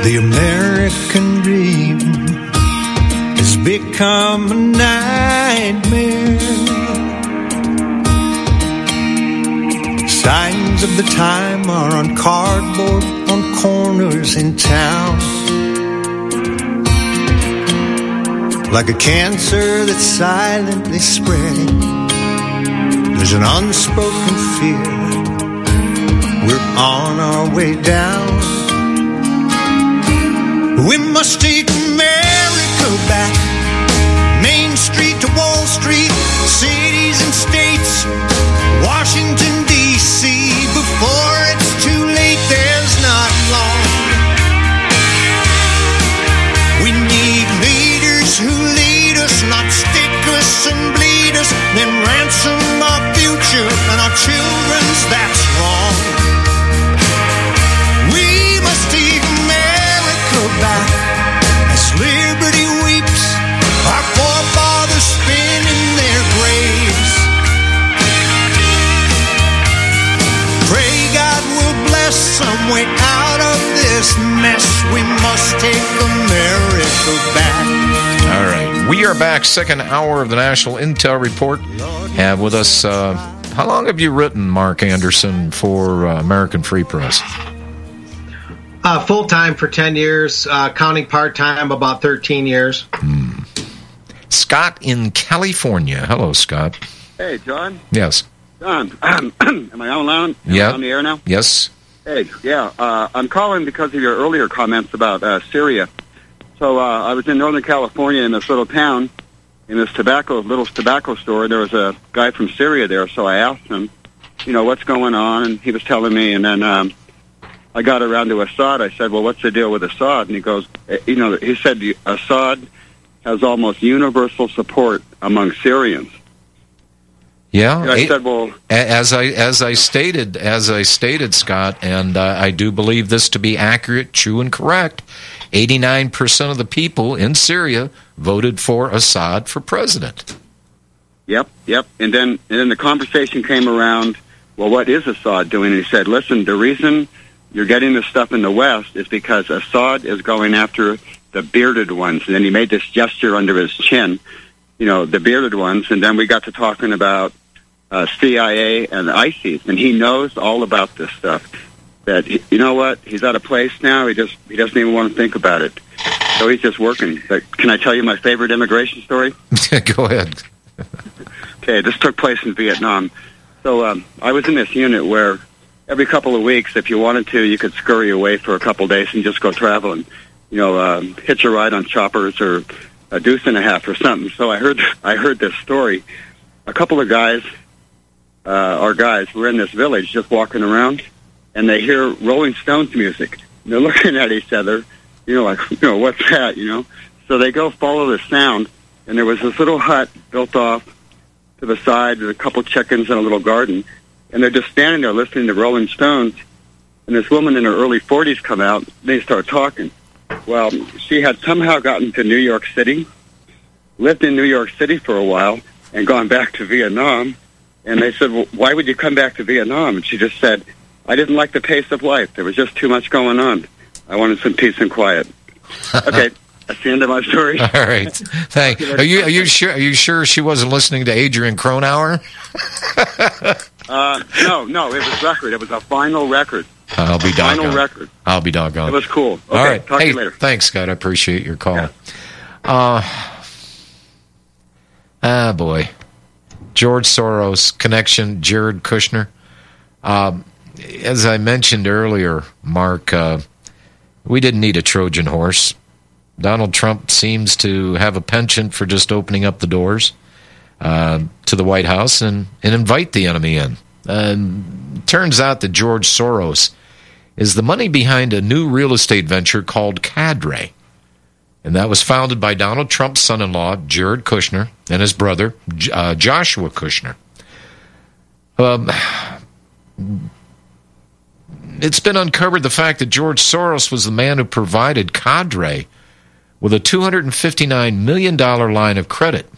The American dream has become a nightmare. Signs of the time are on cardboard on corners in town. Like a cancer that's silently spreading, there's an unspoken fear. We're on our way down. We must take America back. Main Street to Wall Street, cities and states, Washington, D.C. Before it's too late, there's not long. We need leaders who lead us, not stick us and bleed us, then ransom our future and our children's, that's wrong. We must take America back as liberty weeps, our forefathers spin in their graves. Pray God will bless some way out of this mess. We must take America back. All right, we are back. Second hour of the National Intel Report. Have with us, how long have you written, Mark Anderson, for American Free Press? Full-time for 10 years, counting part-time about 13 years. Scott in California. Hello, Scott. Hey, John. Yes. John, am I on the air now? Yes. Hey, yeah, I'm calling because of your earlier comments about Syria. So I was in Northern California in this little town, in this little tobacco store. There was a guy from Syria there, so I asked him, what's going on, and he was telling me, and then I got around to Assad. I said, well, what's the deal with Assad? And he goes, he said Assad has almost universal support among Syrians. Yeah, and I said, well, as I stated, Scott, and I do believe this to be accurate, true, and correct. 89% of the people in Syria voted for Assad for president. Yep. And then the conversation came around, well, what is Assad doing? And he said, listen, the reason you're getting this stuff in the West is because Assad is going after the bearded ones. And then he made this gesture under his chin, the bearded ones. And then we got to talking about CIA and ISIS, and he knows all about this stuff. That, he's at a place now, he doesn't even want to think about it. So he's just working. But can I tell you my favorite immigration story? Go ahead. Okay, this took place in Vietnam. So I was in this unit where every couple of weeks, if you wanted to, you could scurry away for a couple of days and just go traveling. Hitch a ride on choppers or a deuce and a half or something. So I heard this story. A couple of guys, our guys, were in this village just walking around, and they hear Rolling Stones music. And they're looking at each other, what's that, So they go follow the sound, and there was this little hut built off to the side with a couple chickens and a little garden. And they're just standing there listening to Rolling Stones, and this woman in her early 40s come out, and they start talking. Well, she had somehow gotten to New York City, lived in New York City for a while, and gone back to Vietnam. And they said, well, why would you come back to Vietnam? And she just said, I didn't like the pace of life. There was just too much going on. I wanted some peace and quiet. Okay, that's the end of my story. All right, thanks. Are you sure? Are you sure she wasn't listening to Adrian Cronauer? No, it was record. It was a vinyl record. I'll be doggone. Vinyl record. I'll be doggone. It was cool. Okay, all right, talk to you later. Thanks, Scott. I appreciate your call. Yeah. Boy. George Soros connection, Jared Kushner. As I mentioned earlier, Mark, we didn't need a Trojan horse. Donald Trump seems to have a penchant for just opening up the doors to the White House and invite the enemy in. Turns out that George Soros is the money behind a new real estate venture called Cadre. And that was founded by Donald Trump's son-in-law, Jared Kushner, and his brother, Joshua Kushner. It's been uncovered the fact that George Soros was the man who provided Cadre with a $259 million line of credit.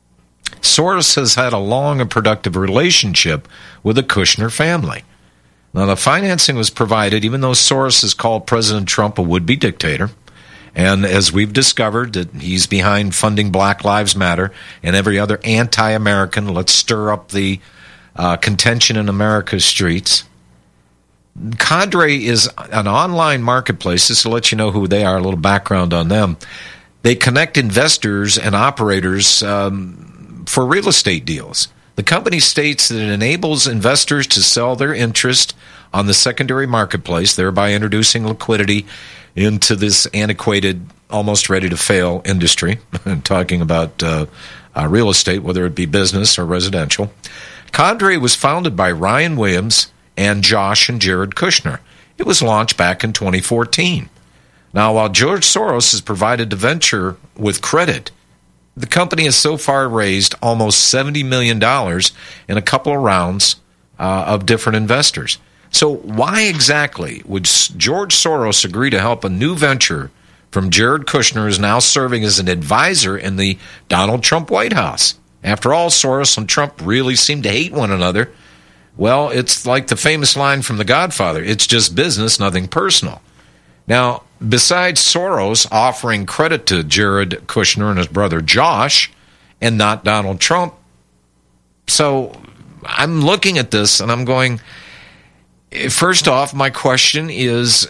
Soros has had a long and productive relationship with the Kushner family. Now, the financing was provided, even though Soros has called President Trump a would-be dictator, and as we've discovered, that he's behind funding Black Lives Matter and every other anti-American, let's stir up the contention in America's streets. Cadre is an online marketplace. Just to let you know who they are, a little background on them. They connect investors and operators for real estate deals. The company states that it enables investors to sell their interest on the secondary marketplace, thereby introducing liquidity into this antiquated, almost ready-to-fail industry. I'm talking about real estate, whether it be business or residential. Cadre was founded by Ryan Williams and Josh and Jared Kushner. It was launched back in 2014. Now, while George Soros has provided the venture with credit, the company has so far raised almost $70 million in a couple of rounds of different investors. So why exactly would George Soros agree to help a new venture from Jared Kushner, who is now serving as an advisor in the Donald Trump White House? After all, Soros and Trump really seem to hate one another. Well, it's like the famous line from The Godfather, it's just business, nothing personal. Now, besides Soros offering credit to Jared Kushner and his brother Josh, and not Donald Trump, so I'm looking at this and I'm going, first off, my question is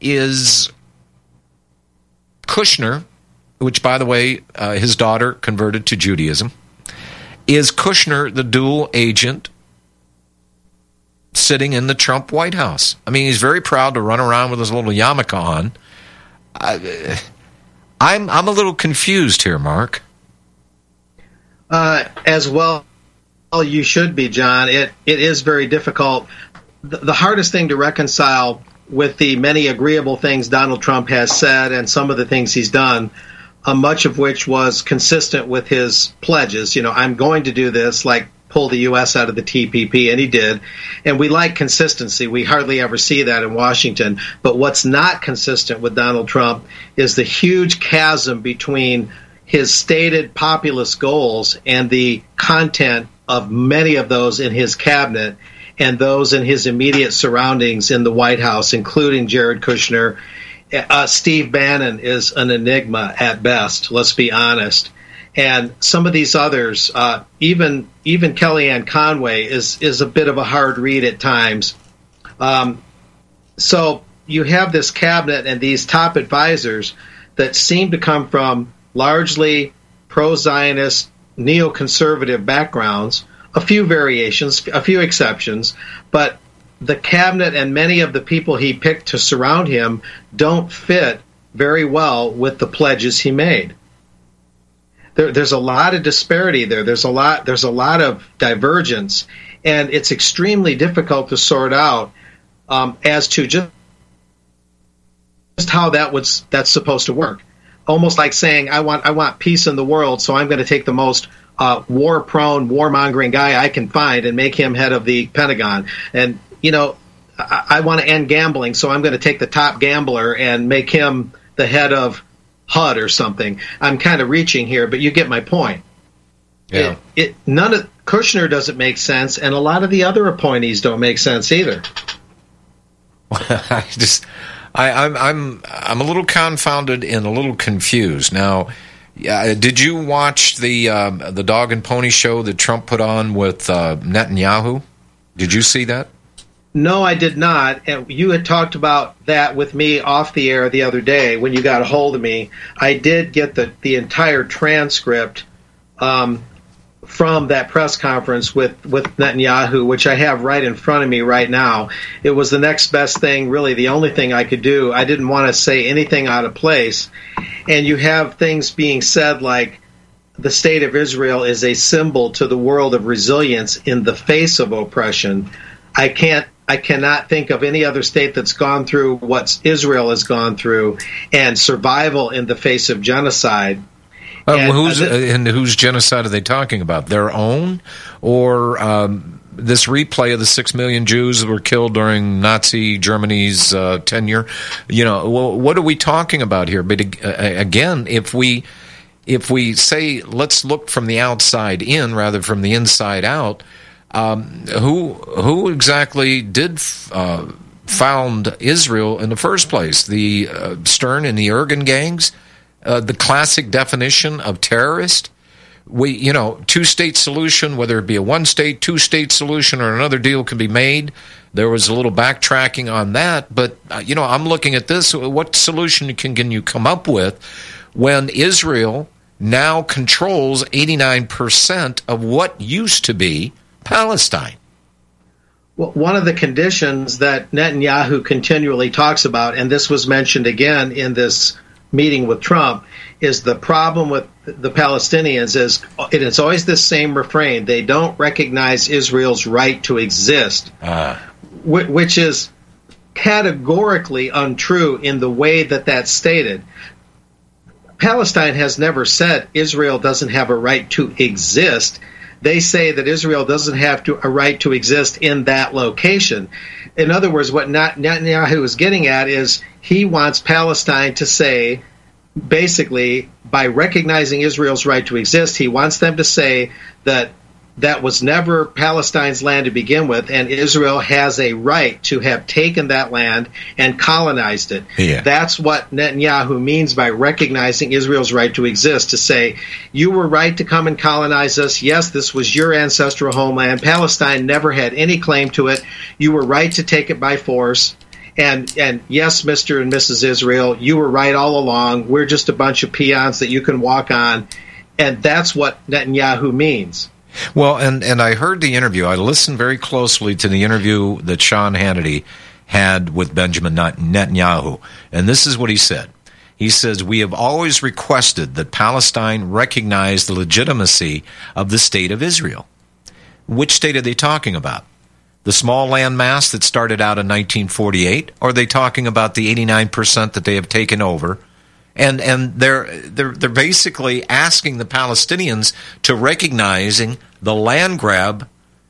Kushner, which, by the way, his daughter converted to Judaism, is Kushner the dual agent sitting in the Trump White House? I mean, he's very proud to run around with his little yarmulke on. I'm a little confused here, Mark. As well, you should be, John. It is very difficult. The hardest thing to reconcile with the many agreeable things Donald Trump has said and some of the things he's done, much of which was consistent with his pledges. You know, I'm going to do this, like pull the U.S. out of the TPP, and he did. And we like consistency. We hardly ever see that in Washington. But what's not consistent with Donald Trump is the huge chasm between his stated populist goals and the content of many of those in his cabinet and those in his immediate surroundings in the White House, including Jared Kushner. Steve Bannon is an enigma at best, let's be honest. And some of these others, even Kellyanne Conway is a bit of a hard read at times. So you have this cabinet and these top advisors that seem to come from largely pro-Zionist, neoconservative backgrounds, a few variations, a few exceptions, but the cabinet and many of the people he picked to surround him don't fit very well with the pledges he made. There's a lot of disparity there. There's a lot of divergence, and it's extremely difficult to sort out as to just how that's supposed to work. Almost like saying, I want peace in the world, so I'm going to take the most war-prone, warmongering guy I can find and make him head of the Pentagon. And, you know, I want to end gambling, so I'm going to take the top gambler and make him the head of HUD or something. I'm kind of reaching here, but you get my point. Yeah. None of Kushner doesn't make sense, and a lot of the other appointees don't make sense either. I'm a little confounded and a little confused. Now, did you watch the Dog and Pony show that Trump put on with Netanyahu? Did you see that? No, I did not. And you had talked about that with me off the air the other day when you got a hold of me. I did get the entire transcript from that press conference with Netanyahu, which I have right in front of me right now. It was the next best thing, really the only thing I could do. I didn't want to say anything out of place. And you have things being said like the state of Israel is a symbol to the world of resilience in the face of oppression. I cannot think of any other state that's gone through what Israel has gone through and survival in the face of genocide. Whose genocide are they talking about? Their own, or this replay of the 6 million Jews that were killed during Nazi Germany's tenure? You know, what are we talking about here? But again, if we say let's look from the outside in rather from the inside out, who exactly did found Israel in the first place? The Stern and the Ergen gangs, the classic definition of terrorist. Two-state solution, whether it be a one-state, two-state solution, or another deal can be made. There was a little backtracking on that, but, I'm looking at this. What solution can you come up with when Israel now controls 89% of what used to be Palestine? Well, one of the conditions that Netanyahu continually talks about, and this was mentioned again in this meeting with Trump, is the problem with the Palestinians is it's always the same refrain. They don't recognize Israel's right to exist, which is categorically untrue in the way that that's stated. Palestine has never said Israel doesn't have a right to exist. They say that Israel doesn't have a right to exist in that location. In other words, what Netanyahu is getting at is he wants Palestine to say, basically, by recognizing Israel's right to exist, he wants them to say that that was never Palestine's land to begin with, and Israel has a right to have taken that land and colonized it. Yeah. That's what Netanyahu means by recognizing Israel's right to exist, to say, you were right to come and colonize us. Yes, this was your ancestral homeland. Palestine never had any claim to it. You were right to take it by force. And yes, Mr. and Mrs. Israel, you were right all along. We're just a bunch of peons that you can walk on. And that's what Netanyahu means. Well, and I heard the interview. I listened very closely to the interview that Sean Hannity had with Benjamin Netanyahu. And this is what he said. He says, we have always requested that Palestine recognize the legitimacy of the state of Israel. Which state are they talking about? The small land mass that started out in 1948? Or are they talking about the 89% that they have taken over? And they're basically asking the Palestinians to recognizing the land grab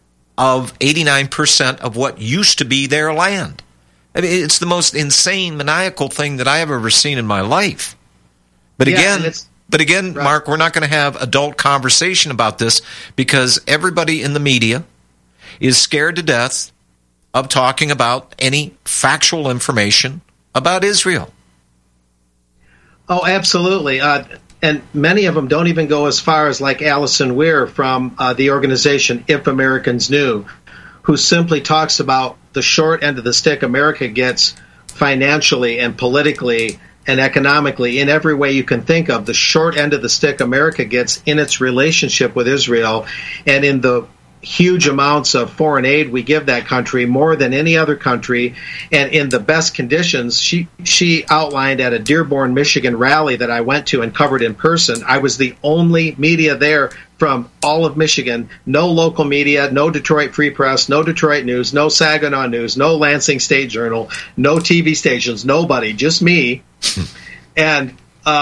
of 89% of what used to be their land. I mean, it's the most insane, maniacal thing that I have ever seen in my life. But again, right, Mark, we're not going to have adult conversation about this because everybody in the media is scared to death of talking about any factual information about Israel. Oh, absolutely. And many of them don't even go as far as like Allison Weir from the organization If Americans Knew, who simply talks about the short end of the stick America gets financially and politically and economically in every way you can think of. The short end of the stick America gets in its relationship with Israel and in the huge amounts of foreign aid we give that country, more than any other country, and in the best conditions. She outlined at a Dearborn, Michigan rally that I went to and covered in person. I was the only media there from all of Michigan. No local media, no Detroit Free Press, no Detroit News, no Saginaw News, no Lansing State Journal, no TV stations, nobody, just me. And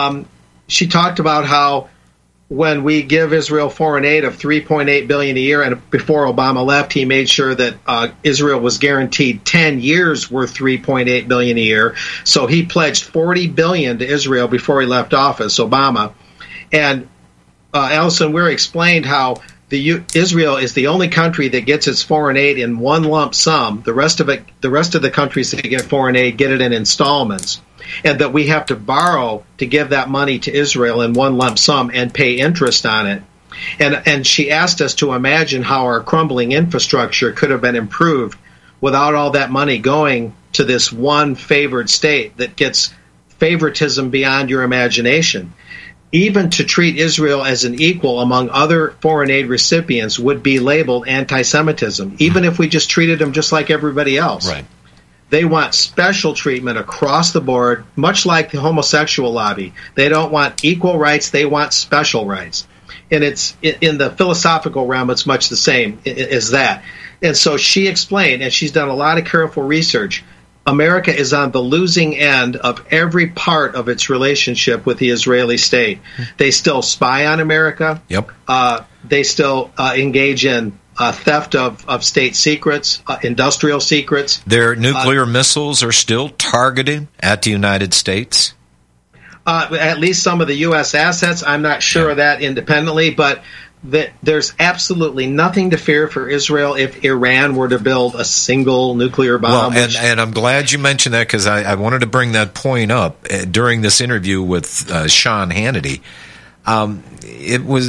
she talked about how when we give Israel foreign aid of $3.8 billion a year, and before Obama left, he made sure that Israel was guaranteed 10 years worth $3.8 billion a year. So he pledged $40 billion to Israel before he left office, Obama. And Allison Weir explained how Israel is the only country that gets its foreign aid in one lump sum. The rest of the countries that get foreign aid get it in installments, and that we have to borrow to give that money to Israel in one lump sum and pay interest on it. And she asked us to imagine how our crumbling infrastructure could have been improved without all that money going to this one favored state that gets favoritism beyond your imagination. Even to treat Israel as an equal among other foreign aid recipients would be labeled anti-Semitism, even if we just treated them just like everybody else. Right. They want special treatment across the board, much like the homosexual lobby. They don't want equal rights, they want special rights. And it's in the philosophical realm, it's much the same as that. And so she explained, and she's done a lot of careful research, America is on the losing end of every part of its relationship with the Israeli state. They still spy on America. Yep. They still engage in theft of state secrets, industrial secrets. Their nuclear missiles are still targeted at the United States. At least some of the U.S. assets. I'm not sure of that independently, but that there's absolutely nothing to fear for Israel if Iran were to build a single nuclear bomb. Well, and I'm glad you mentioned that, because I wanted to bring that point up during this interview with Sean Hannity. It was,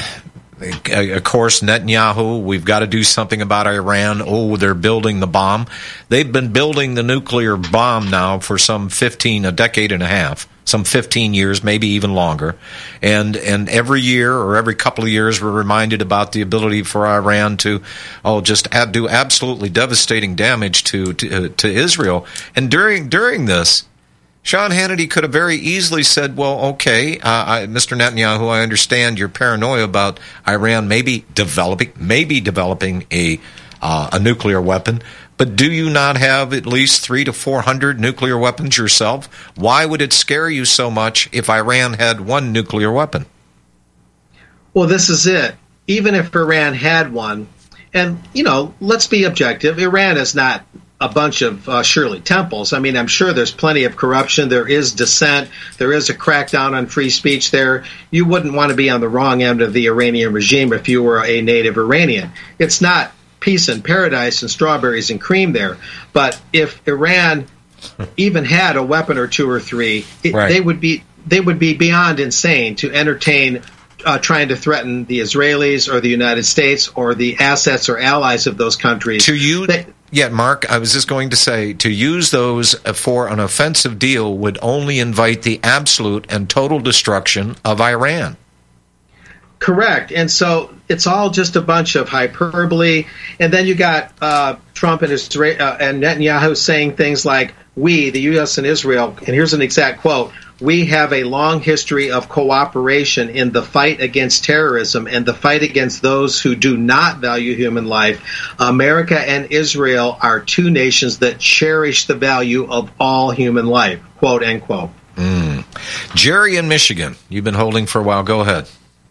of course, Netanyahu, we've got to do something about Iran. Oh, they're building the bomb. They've been building the nuclear bomb now for a decade and a half. Some 15 years, maybe even longer. And every year or every couple of years, we're reminded about the ability for Iran to just do absolutely devastating damage to Israel. And during this, Sean Hannity could have very easily said, well, okay, Mr. Netanyahu, I understand your paranoia about Iran maybe developing a nuclear weapon. But do you not have at least 300 to 400 nuclear weapons yourself? Why would it scare you so much if Iran had one nuclear weapon? Well, this is it. Even if Iran had one, and, let's be objective, Iran is not a bunch of Shirley Temples. I mean, I'm sure there's plenty of corruption. There is dissent. There is a crackdown on free speech there. You wouldn't want to be on the wrong end of the Iranian regime if you were a native Iranian. It's not peace and paradise and strawberries and cream there. But if Iran even had a weapon or two or three, they would be beyond insane to entertain trying to threaten the Israelis or the United States or the assets or allies of those countries. Mark, I was just going to say, to use those for an offensive deal would only invite the absolute and total destruction of Iran. Correct. And so it's all just a bunch of hyperbole. And then you got Trump and Netanyahu saying things like, we, the U.S. and Israel, and here's an exact quote, we have a long history of cooperation in the fight against terrorism and the fight against those who do not value human life. America and Israel are two nations that cherish the value of all human life, quote, end quote. Jerry in Michigan, you've been holding for a while. Go ahead.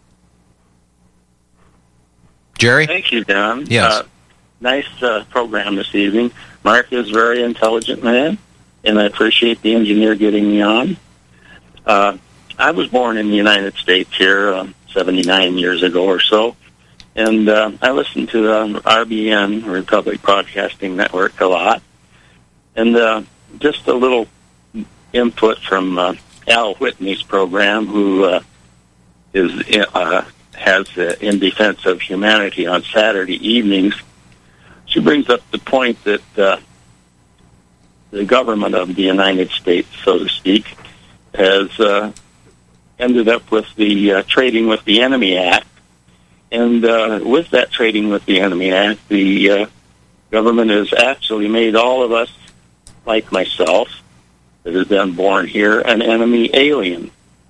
Jerry? Thank you, Don. Yes. Nice program this evening. Mark is a very intelligent man, and I appreciate the engineer getting me on. I was born in the United States here 79 years ago or so, and I listened to RBN, Republic Broadcasting Network, a lot. And just a little input from Al Whitney's program, who has In Defense of Humanity on Saturday evenings. She brings up the point that the government of the United States, so to speak, has ended up with the Trading with the Enemy Act. And with that Trading with the Enemy Act, the government has actually made all of us, like myself, that has been born here, an enemy alien.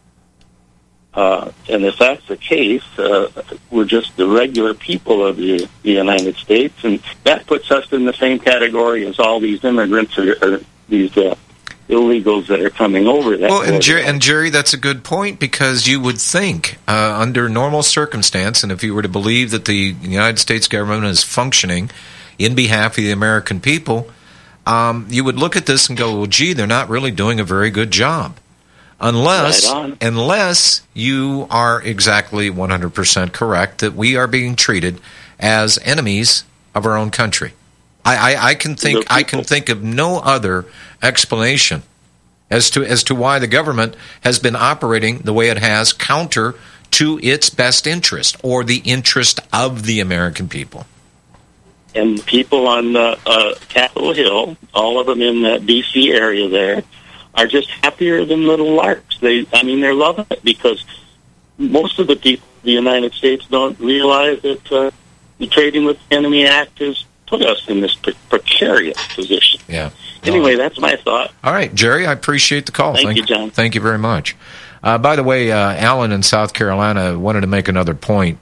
And if that's the case, we're just the regular people of the United States, and that puts us in the same category as all these immigrants or these illegals that are coming over that. Well, and Jerry, that's a good point, because you would think, under normal circumstance, and if you were to believe that the United States government is functioning in behalf of the American people, you would look at this and go, well, gee, they're not really doing a very good job. Unless you are exactly 100% correct that we are being treated as enemies of our own country. I can think of no other explanation as to why the government has been operating the way it has, counter to its best interest or the interest of the American people. And people on Capitol Hill, all of them in that D.C. area there, are just happier than little larks. They're loving it, because most of the people in the United States don't realize that the Trading with the Enemy Act has put us in this precarious position. Yeah. Anyway, that's my thought. All right, Jerry, I appreciate the call. Thank you, John. Thank you very much. By the way, Alan in South Carolina wanted to make another point.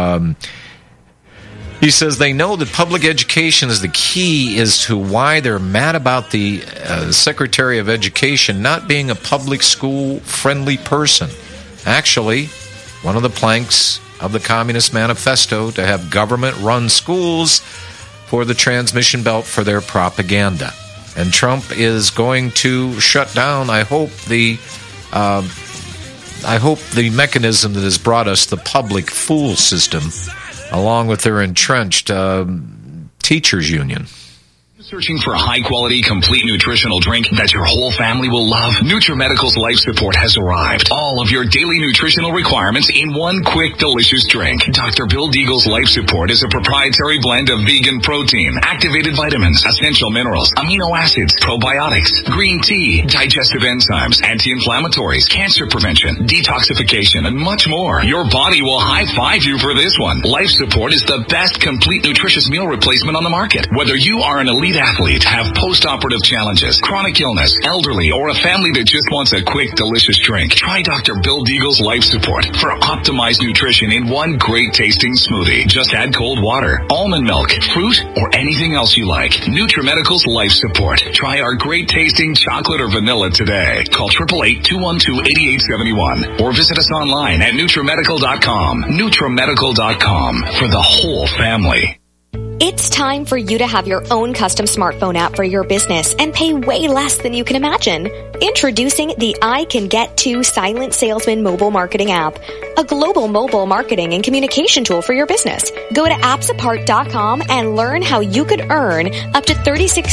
He says they know that public education is the key as to why they're mad about the Secretary of Education not being a public school-friendly person. Actually, one of the planks of the Communist Manifesto to have government-run schools for the transmission belt for their propaganda. And Trump is going to shut down, I hope, the I hope the mechanism that has brought us the public fool system, along with their entrenched teachers union. Searching for a high-quality, complete nutritional drink that your whole family will love? NutriMedical's Life Support has arrived. All of your daily nutritional requirements in one quick, delicious drink. Dr. Bill Deagle's Life Support is a proprietary blend of vegan protein, activated vitamins, essential minerals, amino acids, probiotics, green tea, digestive enzymes, anti-inflammatories, cancer prevention, detoxification, and much more. Your body will high-five you for this one. Life Support is the best complete nutritious meal replacement on the market. Whether you are an elite athlete, have post-operative challenges, chronic illness, elderly, or a family that just wants a quick, delicious drink, try Dr. Bill Deagle's Life Support for optimized nutrition in one great-tasting smoothie. Just add cold water, almond milk, fruit, or anything else you like. NutriMedical's Life Support. Try our great-tasting chocolate or vanilla today. Call 888-212-8871 or visit us online at NutriMedical.com. NutriMedical.com for the whole family. It's time for you to have your own custom smartphone app for your business and pay way less than you can imagine. Introducing the I Can Get To Silent Salesman mobile marketing app, a global mobile marketing and communication tool for your business. Go to appsapart.com and learn how you could earn up to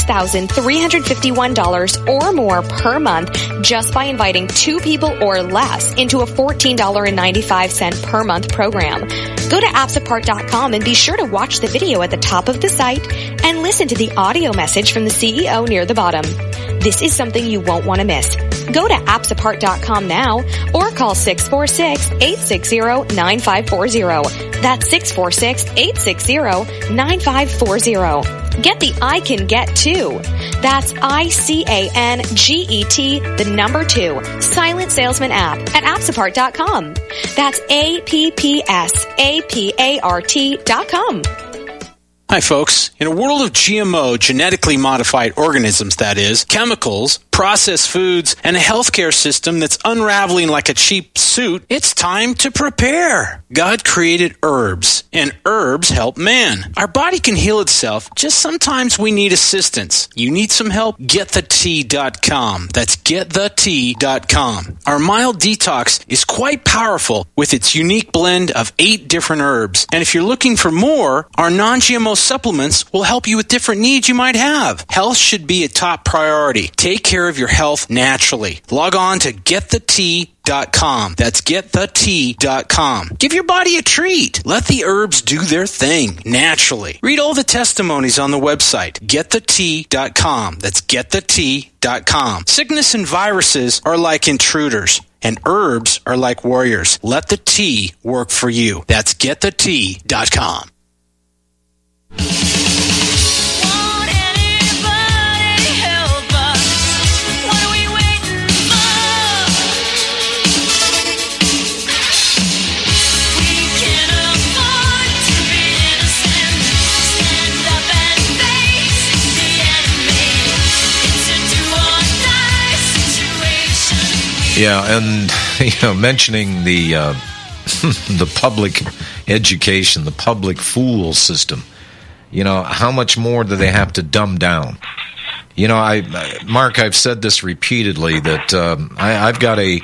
$36,351 or more per month just by inviting 2 people or less into a $14.95 per month program. Go to appsapart.com and be sure to watch the video at the top of the site and listen to the audio message from the CEO near the bottom. This is something you won't want to miss. Go to appsapart.com now or call 646-860-9540. That's 646-860-9540. Get the I Can Get To. That's ICANGET, the number 2, Silent Salesman app at appsapart.com. That's APPSAPART.com. Hi, folks. In a world of GMO, genetically modified organisms, that is, chemicals, processed foods, and a healthcare system that's unraveling like a cheap suit, it's time to prepare. God created herbs, and herbs help man. Our body can heal itself, just sometimes we need assistance. You need some help? GetTheTea.com. That's GetTheTea.com. Our mild detox is quite powerful with its unique blend of 8 different herbs. And if you're looking for more, our non-GMO supplements will help you with different needs you might have. Health should be a top priority. Take care of your health naturally. Log on to GetTheTea.com. That's GetTheTea.com. Give your body a treat. Let the herbs do their thing naturally. Read all the testimonies on the website, GetTheTea.com. That's GetTheTea.com. Sickness and viruses are like intruders, and herbs are like warriors. Let the tea work for you. That's GetTheTea.com. Yeah, and mentioning the the public education, the public fool system. How much more do they have to dumb down? Mark, I've said this repeatedly that I've got a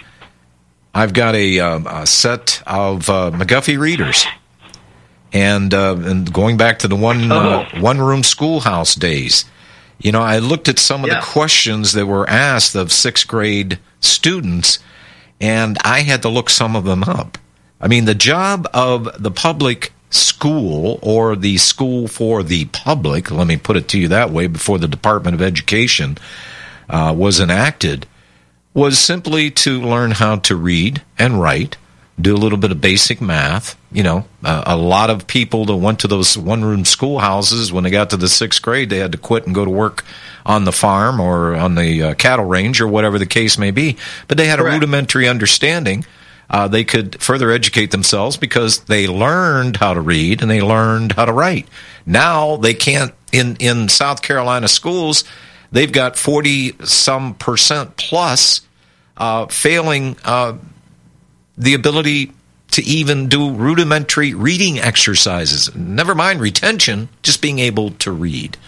set of McGuffey readers, and going back to the one room schoolhouse days. I looked at some of the questions that were asked of 6th grade students, and I had to look some of them up. I mean, the job of the public school, or the school for the public, let me put it to you that way, before the Department of Education was enacted, was simply to learn how to read and write, do a little bit of basic math. A lot of people that went to those one-room schoolhouses, when they got to the 6th grade, they had to quit and go to work on the farm or on the cattle range or whatever the case may be. But they had a rudimentary understanding. They could further educate themselves because they learned how to read and they learned how to write. Now they can't. In South Carolina schools, they've got 40% plus failing the ability to even do rudimentary reading exercises. Never mind retention, just being able to read.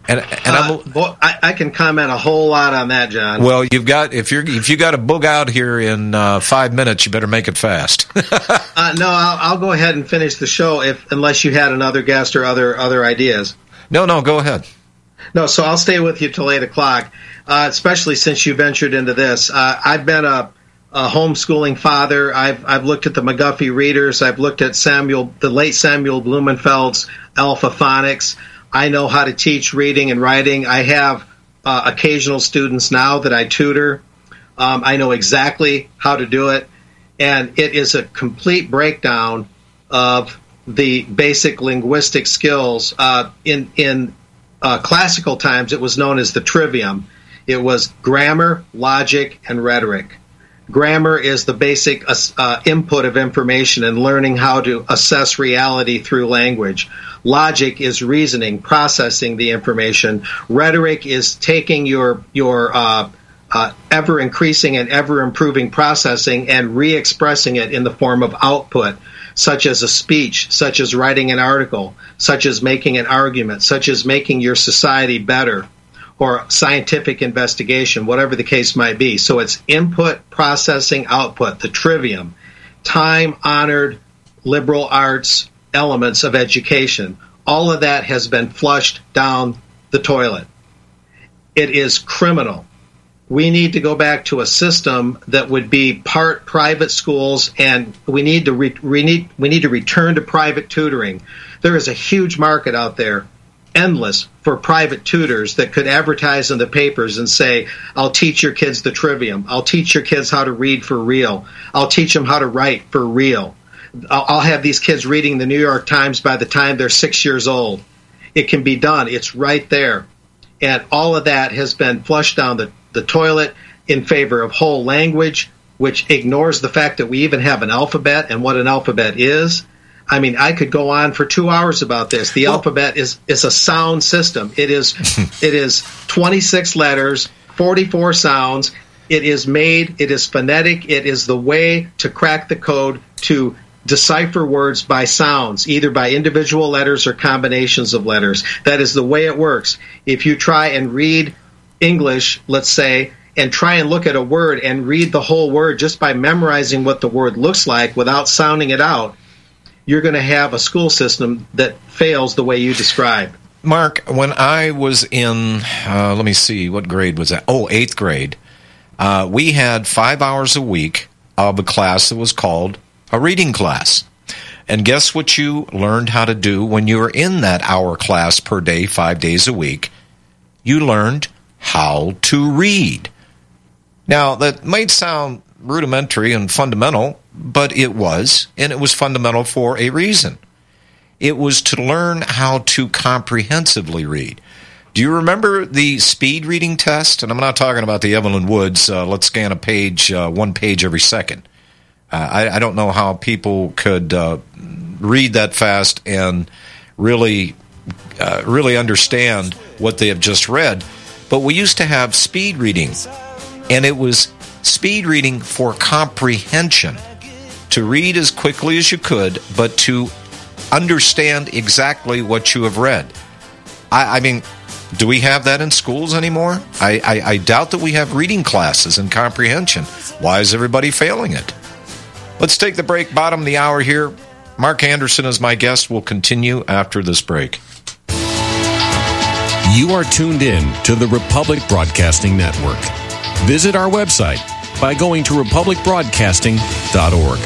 I can comment a whole lot on that, John. Well, if you got a book out here in 5 minutes, you better make it fast. No, I'll go ahead and finish the show unless you had another guest or other ideas. No, go ahead. No, so I'll stay with you till 8 o'clock, especially since you ventured into this. I've been a homeschooling father. I've looked at the McGuffey readers. I've looked at the late Samuel Blumenfeld's Alpha Phonics. I know how to teach reading and writing. I have occasional students now that I tutor. I know exactly how to do it. And it is a complete breakdown of the basic linguistic skills. In classical times, it was known as the trivium. It was grammar, logic, and rhetoric. Grammar is the basic input of information and learning how to assess reality through language. Logic is reasoning, processing the information. Rhetoric is taking your ever-increasing and ever-improving processing and re-expressing it in the form of output, such as a speech, such as writing an article, such as making an argument, such as making your society better, or scientific investigation, whatever the case might be. So it's input, processing, output, the trivium, time-honored liberal arts elements of education. All of that has been flushed down the toilet. It is criminal. We need to go back to a system that would be part private schools, and we need to return to private tutoring. There is a huge market out there, endless, for private tutors that could advertise in the papers and say, I'll teach your kids the trivium. I'll teach your kids how to read for real. I'll teach them how to write for real. I'll have these kids reading the New York Times by the time they're 6 years old. It can be done. It's right there. And all of that has been flushed down the toilet in favor of whole language, which ignores the fact that we even have an alphabet and what an alphabet is. I mean, I could go on for 2 hours about this. The alphabet is a sound system. It is 26 letters, 44 sounds. It is phonetic. It is the way to crack the code to decipher words by sounds, either by individual letters or combinations of letters. That is the way it works. If you try and read English, let's say, and try and look at a word and read the whole word just by memorizing what the word looks like without sounding it out, you're going to have a school system that fails the way you describe. Mark, when I was in, let me see, what grade was that? Oh, 8th grade. We had 5 hours a week of a class that was called a reading class. And guess what you learned how to do when you were in that hour class per day, 5 days a week? You learned how to read. Now, that might sound rudimentary and fundamental, but it was, and it was fundamental for a reason. It was to learn how to comprehensively read. Do you remember the speed reading test? And I'm not talking about the Evelyn Woods, let's scan a page, 1 page every second. I don't know how people could read that fast and really understand what they have just read. But we used to have speed reading, and it was speed reading for comprehension, to read as quickly as you could, but to understand exactly what you have read. I mean, do we have that in schools anymore? I doubt that we have reading classes and comprehension. Why is everybody failing it? Let's take the break, bottom of the hour here. Mark Anderson is my guest. We'll continue after this break. You are tuned in to the Republic Broadcasting Network. Visit our website by going to republicbroadcasting.org.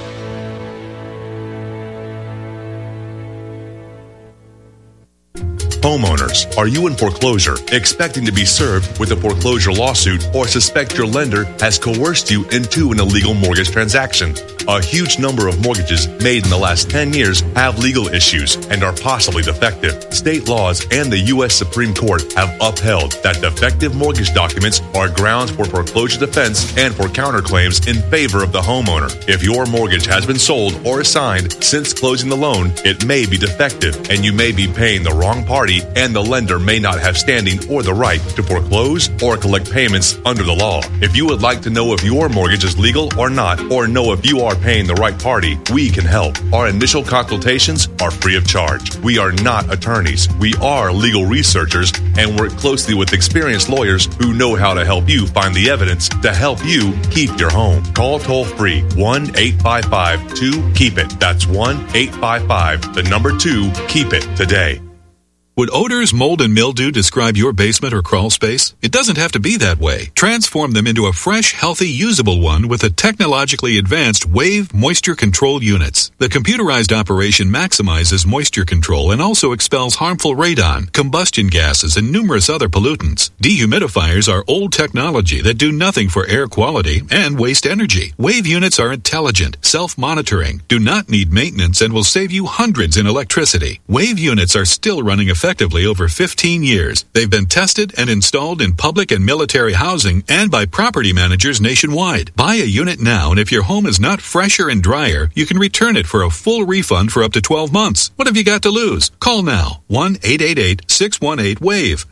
Homeowners, are you in foreclosure, expecting to be served with a foreclosure lawsuit, or suspect your lender has coerced you into an illegal mortgage transaction? A huge number of mortgages made in the last 10 years have legal issues and are possibly defective. State laws and the U.S. Supreme Court have upheld that defective mortgage documents are grounds for foreclosure defense and for counterclaims in favor of the homeowner. If your mortgage has been sold or assigned since closing the loan, it may be defective and you may be paying the wrong party, and the lender may not have standing or the right to foreclose or collect payments under the law. If you would like to know if your mortgage is legal or not, or know if you are paying the right party, we can help. Our initial consultations are free of charge. We are not attorneys. We are legal researchers and work closely with experienced lawyers who know how to help you find the evidence to help you keep your home. Call toll-free 1-855-2-KEEP-IT. That's 1-855-2-KEEP-IT today. Would odors, mold, and mildew describe your basement or crawl space? It doesn't have to be that way. Transform them into a fresh, healthy, usable one with the technologically advanced Wave Moisture Control Units. The computerized operation maximizes moisture control and also expels harmful radon, combustion gases, and numerous other pollutants. Dehumidifiers are old technology that do nothing for air quality and waste energy. Wave units are intelligent, self-monitoring, do not need maintenance, and will save you hundreds in electricity. Wave units are still running effectively over 15 years. They've been tested and installed in public and military housing and by property managers nationwide. Buy a unit now, and if your home is not fresher and drier, you can return it for a full refund for up to 12 months. What have you got to lose? Call now. 1-888-618-WAVE.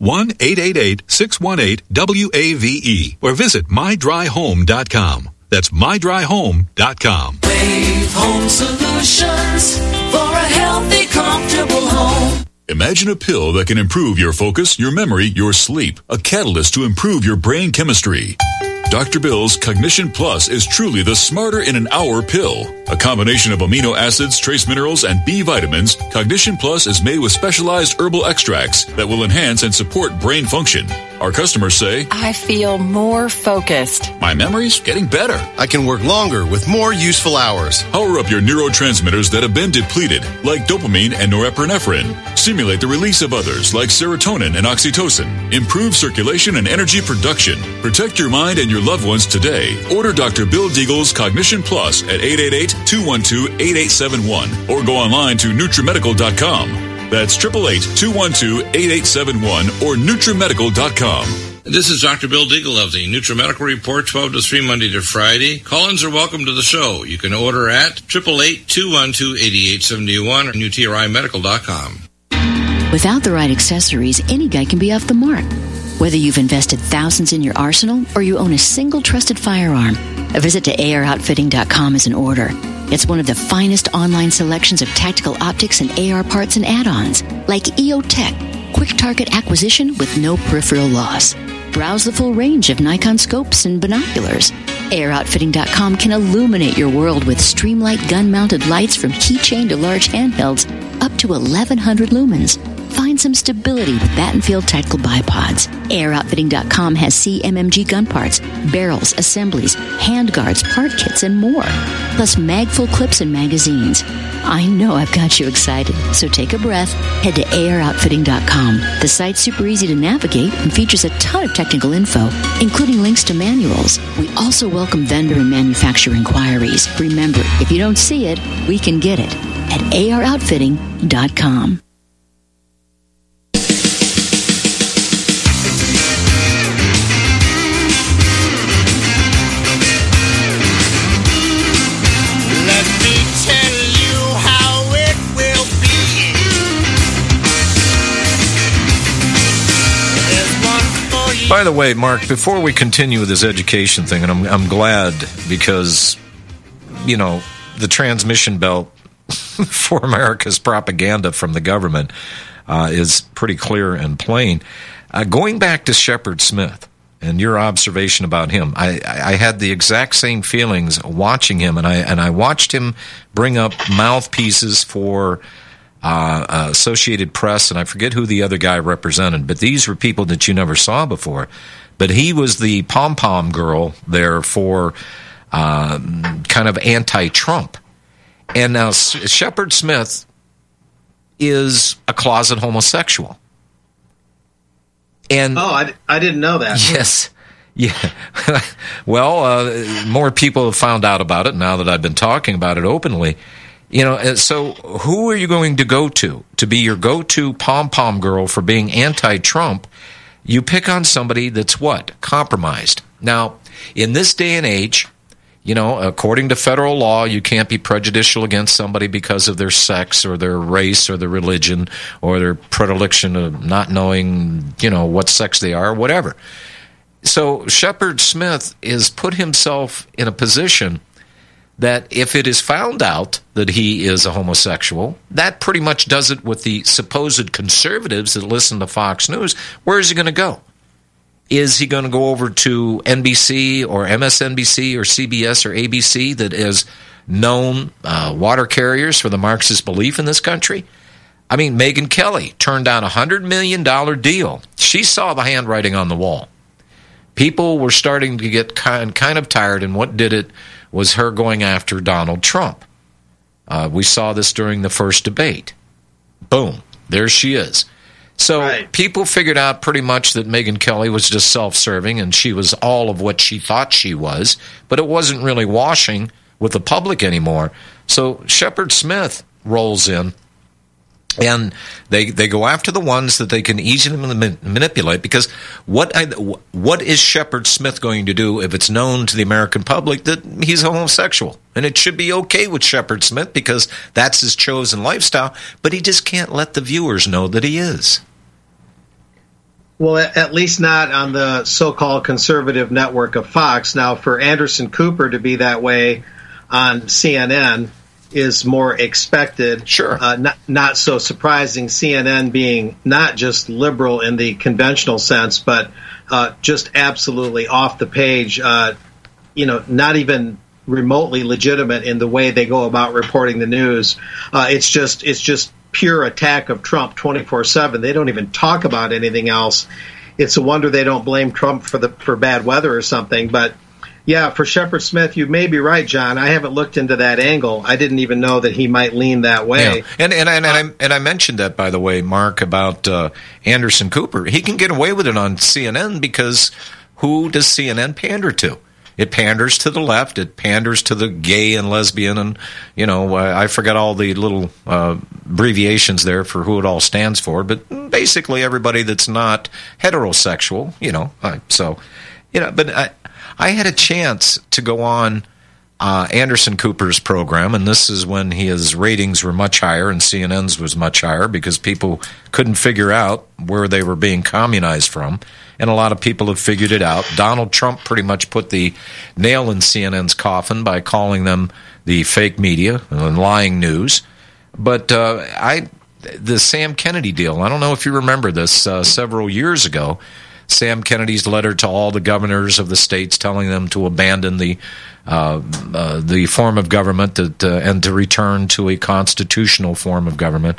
1-888-618-WAVE. Or visit mydryhome.com. That's mydryhome.com. Wave Home Solutions for a healthy, comfortable home. Imagine a pill that can improve your focus, your memory, your sleep. A catalyst to improve your brain chemistry. Dr. Bill's Cognition Plus is truly the smarter in an hour pill. A combination of amino acids, trace minerals, and B vitamins, Cognition Plus is made with specialized herbal extracts that will enhance and support brain function. Our customers say, I feel more focused. My memory's getting better. I can work longer with more useful hours. Power up your neurotransmitters that have been depleted, like dopamine and norepinephrine. Stimulate the release of others, like serotonin and oxytocin. Improve circulation and energy production. Protect your mind and your loved ones today. Order Dr. Bill Deagle's Cognition Plus at 888-212-8871 or go online to NutriMedical.com. That's 888-212-8871 or NutriMedical.com. This is Dr. Bill Deagle of the NutriMedical Report, 12 to 3 Monday to Friday. Call-ins are welcome to the show. You can order at 888-212-8871 or NutriMedical.com. Without the right accessories, any guy can be off the mark. Whether you've invested thousands in your arsenal or you own a single trusted firearm, a visit to AROutfitting.com is in order. It's one of the finest online selections of tactical optics and AR parts and add-ons, like EOTech, quick target acquisition with no peripheral loss. Browse the full range of Nikon scopes and binoculars. AROutfitting.com can illuminate your world with Streamlight gun-mounted lights from keychain to large handhelds up to 1,100 lumens. Find some stability with Battenfield Tactical Bipods. AirOutfitting.com has CMMG gun parts, barrels, assemblies, handguards, part kits, and more. Plus mag-full clips and magazines. I know I've got you excited, so take a breath. Head to AirOutfitting.com. The site's super easy to navigate and features a ton of technical info, including links to manuals. We also welcome vendor and manufacturer inquiries. Remember, if you don't see it, we can get it at AirOutfitting.com. By the way, Mark, before we continue with this education thing, and I'm glad because, you know, the transmission belt for America's propaganda from the government is pretty clear and plain. Going back to Shepard Smith and your observation about him, I had the exact same feelings watching him, and I watched him bring up mouthpieces for Associated Press, and I forget who the other guy represented, but these were people that you never saw before. But he was the pom-pom girl there for kind of anti-Trump. And now Shepard Smith is a closet homosexual. And I didn't know that. Yes. Yeah. Well, more people have found out about it now that I've been talking about it openly. You know, so who are you going to go to be your go-to pom-pom girl for being anti-Trump? You pick on somebody that's what? Compromised. Now, in this day and age, you know, according to federal law, you can't be prejudicial against somebody because of their sex or their race or their religion or their predilection of not knowing, you know, what sex they are or whatever. So Shepard Smith has put himself in a position that if it is found out that he is a homosexual, that pretty much does it with the supposed conservatives that listen to Fox News. Where is he going to go? Is he going to go over to NBC or MSNBC or CBS or ABC that is known water carriers for the Marxist belief in this country? I mean, Megyn Kelly turned down a $100 million deal. She saw the handwriting on the wall. People were starting to get kind of tired, and what did it was her going after Donald Trump. We saw this during the first debate. Boom, there she is. So people figured out pretty much that Megyn Kelly was just self-serving, and she was all of what she thought she was, but it wasn't really washing with the public anymore. So Shepard Smith rolls in, and they go after the ones that they can easily manipulate, because what is Shepard Smith going to do if it's known to the American public that he's homosexual? And it should be okay with Shepard Smith because that's his chosen lifestyle, but he just can't let the viewers know that he is. Well, at least not on the so-called conservative network of Fox. Now, for Anderson Cooper to be that way on CNN is more expected. Sure. Not so surprising, CNN being not just liberal in the conventional sense, but just absolutely off the page, not even remotely legitimate in the way they go about reporting the news. It's just pure attack of Trump 24/7. They don't even talk about anything else. It's a wonder they don't blame Trump for bad weather or something, but yeah, for Shepard Smith, you may be right, John. I haven't looked into that angle. I didn't even know that he might lean that way. Yeah. And I mentioned that, by the way, Mark, about Anderson Cooper. He can get away with it on CNN because who does CNN pander to? It panders to the left. It panders to the gay and lesbian, and I forget all the little abbreviations there for who it all stands for. But basically, everybody that's not heterosexual, But I had a chance to go on Anderson Cooper's program, and this is when his ratings were much higher and CNN's was much higher because people couldn't figure out where they were being communized from, and a lot of people have figured it out. Donald Trump pretty much put the nail in CNN's coffin by calling them the fake media and lying news. But the Sam Kennedy deal, I don't know if you remember this, several years ago, Sam Kennedy's letter to all the governors of the states telling them to abandon the form of government and to return to a constitutional form of government.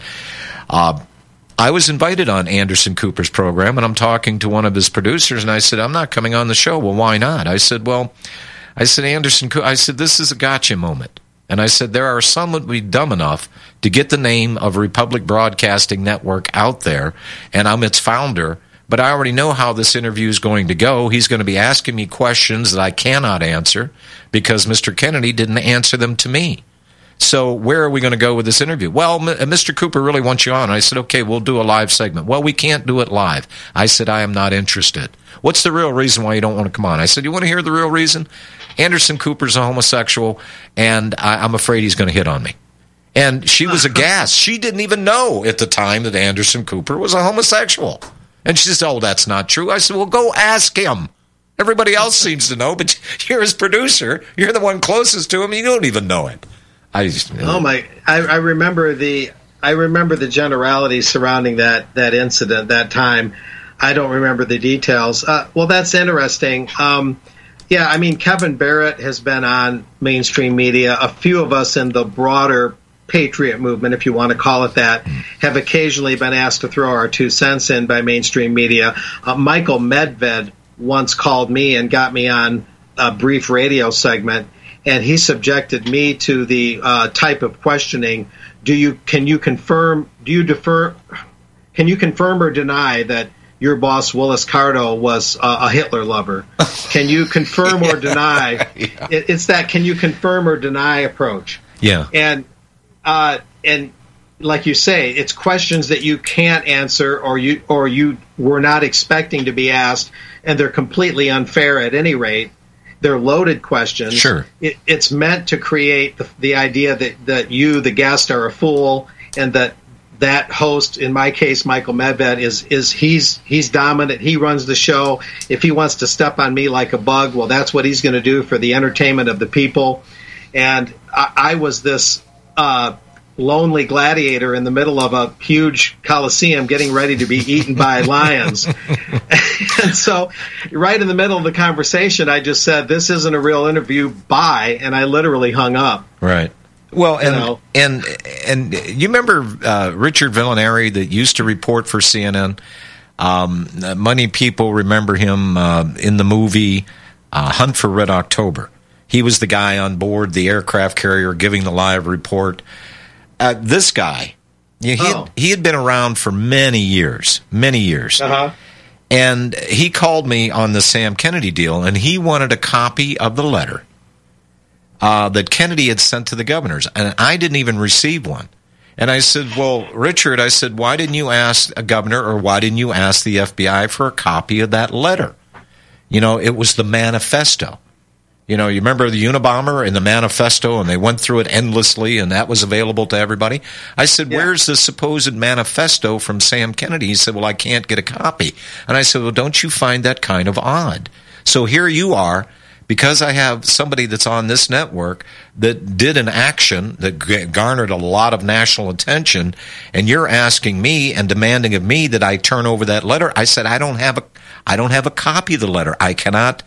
I was invited on Anderson Cooper's program, and I'm talking to one of his producers, and I said, I'm not coming on the show. Well, why not? I said, Anderson Cooper, I said, this is a gotcha moment. And I said, there are some that would be dumb enough to get the name of Republic Broadcasting Network out there, and I'm its founder, but I already know how this interview is going to go. He's going to be asking me questions that I cannot answer because Mr. Kennedy didn't answer them to me. So where are we going to go with this interview? Well, Mr. Cooper really wants you on. I said, okay, we'll do a live segment. Well, we can't do it live. I said, I am not interested. What's the real reason why you don't want to come on? I said, you want to hear the real reason? Anderson Cooper's a homosexual, and I'm afraid he's going to hit on me. And she was aghast. She didn't even know at the time that Anderson Cooper was a homosexual. And she said, oh, that's not true. I said, well, go ask him. Everybody else seems to know, but you're his producer. You're the one closest to him. You don't even know it. I remember the generalities surrounding that incident, that time. I don't remember the details. Well, that's interesting. Kevin Barrett has been on mainstream media. A few of us in the broader patriot movement, if you want to call it that, have occasionally been asked to throw our 2 cents in by mainstream media. Michael Medved once called me and got me on a brief radio segment, and he subjected me to the type of questioning: can you confirm or deny that your boss Willis Carto was a Hitler lover? Can you confirm or deny? Yeah. It's that can you confirm or deny approach. Yeah. And like you say, it's questions that you can't answer or you were not expecting to be asked, and they're completely unfair at any rate. They're loaded questions. Sure. It's meant to create the idea that you, the guest, are a fool, and that host, in my case, Michael Medved, he's dominant. He runs the show. If he wants to step on me like a bug, well, that's what he's going to do for the entertainment of the people. and I was this lonely gladiator in the middle of a huge coliseum getting ready to be eaten by lions. And so right in the middle of the conversation, I just said, this isn't a real interview, bye, and I literally hung up. Right. Well, and you remember Richard Villanary that used to report for CNN? Many people remember him in the movie Hunt for Red October. He was the guy on board the aircraft carrier giving the live report. This guy, he had been around for many years. Uh-huh. And he called me on the Sam Kennedy deal, and he wanted a copy of the letter that Kennedy had sent to the governors, and I didn't even receive one. And I said, well, Richard, I said, why didn't you ask a governor or why didn't you ask the FBI for a copy of that letter? You know, it was the manifesto. You know, you remember the Unabomber and the manifesto, and they went through it endlessly, and that was available to everybody? I said, where's the supposed manifesto from Sam Kennedy? He said, well, I can't get a copy. And I said, well, don't you find that kind of odd? So here you are, because I have somebody that's on this network that did an action that garnered a lot of national attention, and you're asking me and demanding of me that I turn over that letter. I said, I don't have a copy of the letter. I cannot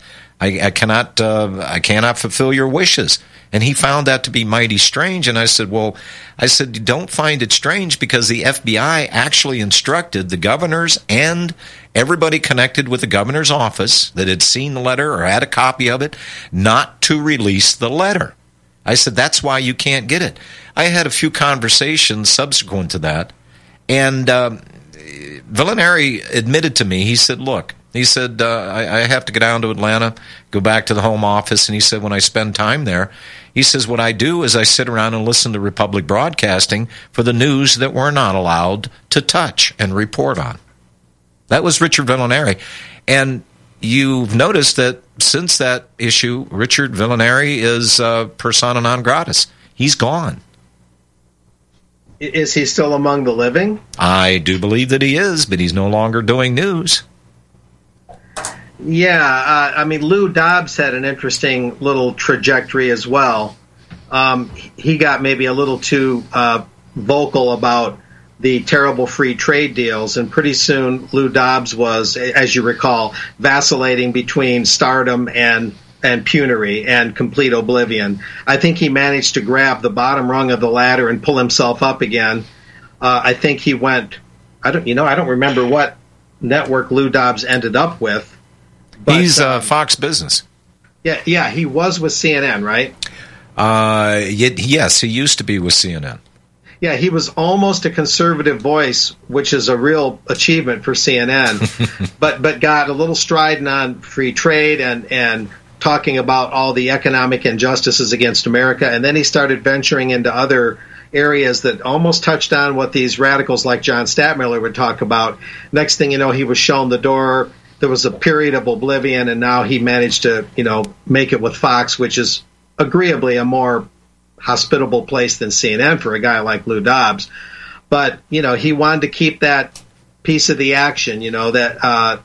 fulfill your wishes. And he found that to be mighty strange. And I said, you don't find it strange because the FBI actually instructed the governors and everybody connected with the governor's office that had seen the letter or had a copy of it not to release the letter. I said, that's why you can't get it. I had a few conversations subsequent to that. And Villanary admitted to me, he said, look, he said, I have to go down to Atlanta, go back to the home office, and he said, when I spend time there, he says, what I do is I sit around and listen to Republic Broadcasting for the news that we're not allowed to touch and report on. That was Richard Villanary. And you've noticed that since that issue, Richard Villanary is persona non gratis. He's gone. Is he still among the living? I do believe that he is, but he's no longer doing news. Yeah, I mean, Lou Dobbs had an interesting little trajectory as well. He got maybe a little too vocal about the terrible free trade deals, and pretty soon Lou Dobbs was, as you recall, vacillating between stardom and penury and complete oblivion. I think he managed to grab the bottom rung of the ladder and pull himself up again. I think he went, I don't remember what network Lou Dobbs ended up with. But, he's Fox Business. Yeah, he was with CNN, right? Yes, he used to be with CNN. Yeah, he was almost a conservative voice, which is a real achievement for CNN, but got a little strident on free trade and talking about all the economic injustices against America, and then he started venturing into other areas that almost touched on what these radicals like John Stadtmiller would talk about. Next thing you know, he was shown the door. There was a period of oblivion, and now he managed to, make it with Fox, which is agreeably a more hospitable place than CNN for a guy like Lou Dobbs. But, he wanted to keep that piece of the action, that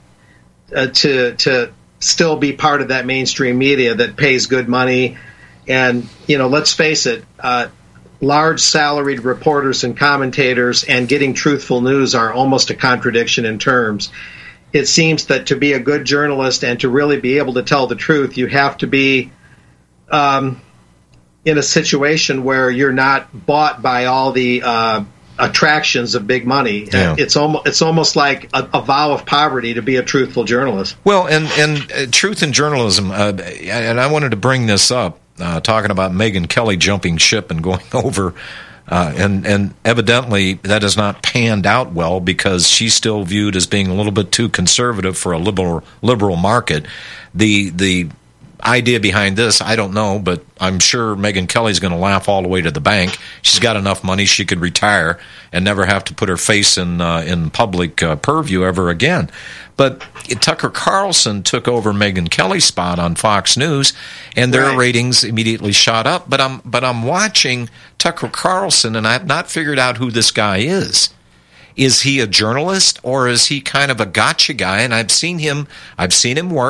to still be part of that mainstream media that pays good money. And, let's face it, large salaried reporters and commentators and getting truthful news are almost a contradiction in terms. It seems that to be a good journalist and to really be able to tell the truth, you have to be in a situation where you're not bought by all the attractions of big money. Yeah. It's almost like a vow of poverty to be a truthful journalist. Well, and truth in journalism, and I wanted to bring this up, talking about Megyn Kelly jumping ship and going over. And evidently that has not panned out well because she's still viewed as being a little bit too conservative for a liberal market. The idea behind this, I don't know, but I'm sure Megyn Kelly's going to laugh all the way to the bank. She's got enough money she could retire and never have to put her face in public purview ever again. But Tucker Carlson took over Megyn Kelly's spot on Fox News, and their ratings immediately shot up. But I'm watching Tucker Carlson, and I've not figured out who this guy is. Is he a journalist, or is he kind of a gotcha guy? And I've seen him work,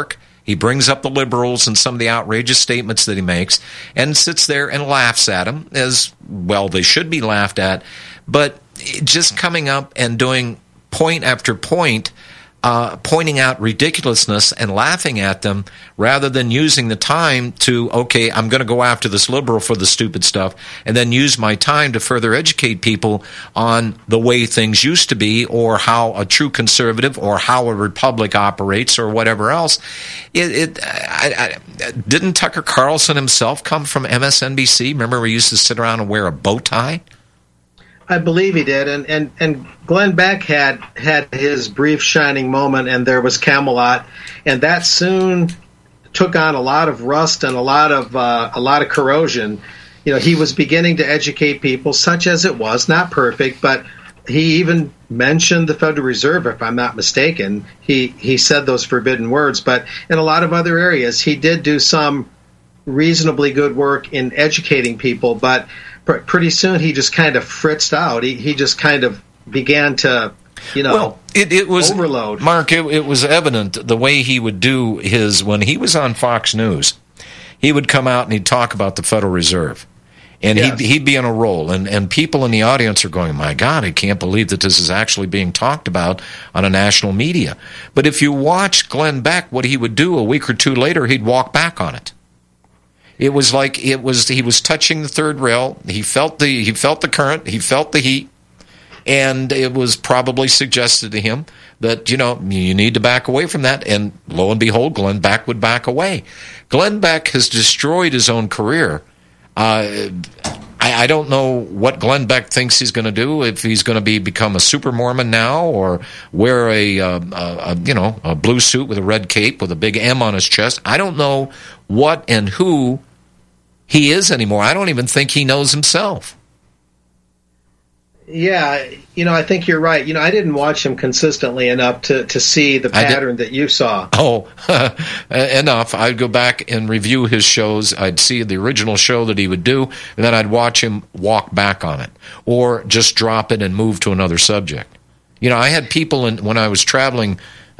He brings up the liberals and some of the outrageous statements that he makes and sits there and laughs at them, as well they should be laughed at. But just coming up and doing point after point, pointing out ridiculousness and laughing at them, rather than using the time to, okay, I'm going to go after this liberal for the stupid stuff, and then use my time to further educate people on the way things used to be, or how a true conservative, or how a republic operates, or whatever else. Didn't Tucker Carlson himself come from MSNBC? Remember, we used to sit around and wear a bow tie? I believe he did, and Glenn Beck had his brief shining moment, and there was Camelot, and that soon took on a lot of rust and a lot of corrosion. You know, he was beginning to educate people, such as it was, not perfect, but he even mentioned the Federal Reserve, if I'm not mistaken. He said those forbidden words, but in a lot of other areas, he did do some reasonably good work in educating people, but pretty soon he just kind of fritzed out. He just kind of began to, it was overload. Mark, it was evident the way he would do his, when he was on Fox News, he would come out and he'd talk about the Federal Reserve. And yes, he'd be on a roll. And people in the audience are going, my God, I can't believe that this is actually being talked about on a national media. But if you watch Glenn Beck, what he would do a week or two later, he'd walk back on it. It was like he was touching the third rail. He felt the current. He felt the heat, and it was probably suggested to him that you need to back away from that. And lo and behold, Glenn Beck would back away. Glenn Beck has destroyed his own career. I don't know what Glenn Beck thinks he's going to do, if he's going to become a super Mormon now, or wear a blue suit with a red cape with a big M on his chest. I don't know what and who he is anymore. I don't even think he knows himself. Yeah, I think you're right. I didn't watch him consistently enough to see the pattern that you saw. Oh, enough. I'd go back and review his shows. I'd see the original show that he would do, and then I'd watch him walk back on it, or just drop it and move to another subject. I had people when I was traveling